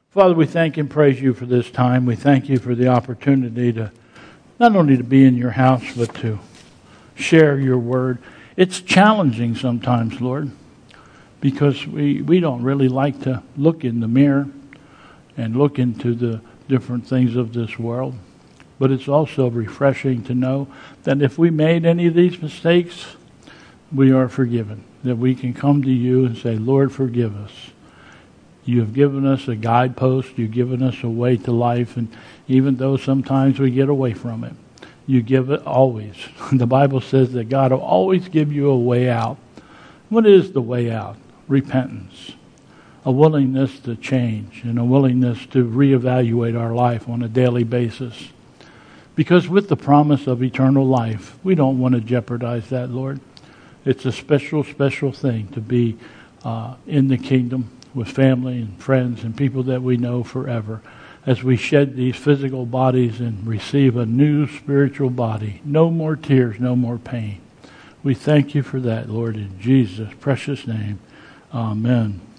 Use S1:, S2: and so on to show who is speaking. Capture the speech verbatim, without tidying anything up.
S1: Father, we thank and praise you for this time. We thank you for the opportunity to not only to be in your house, but to share your word. It's challenging sometimes, Lord, because we, we don't really like to look in the mirror and look into the different things of this world. But it's also refreshing to know that if we made any of these mistakes, we are forgiven. That we can come to you and say, Lord, forgive us. You have given us a guidepost. You've given us a way to life. And even though sometimes we get away from it, you give it always. The Bible says that God will always give you a way out. What is the way out? Repentance. A willingness to change and a willingness to reevaluate our life on a daily basis. Because with the promise of eternal life, we don't want to jeopardize that, Lord. It's a special, special thing to be uh, in the kingdom with family and friends and people that we know forever as we shed these physical bodies and receive a new spiritual body. No more tears, no more pain. We thank you for that, Lord, in Jesus' precious name. Amen.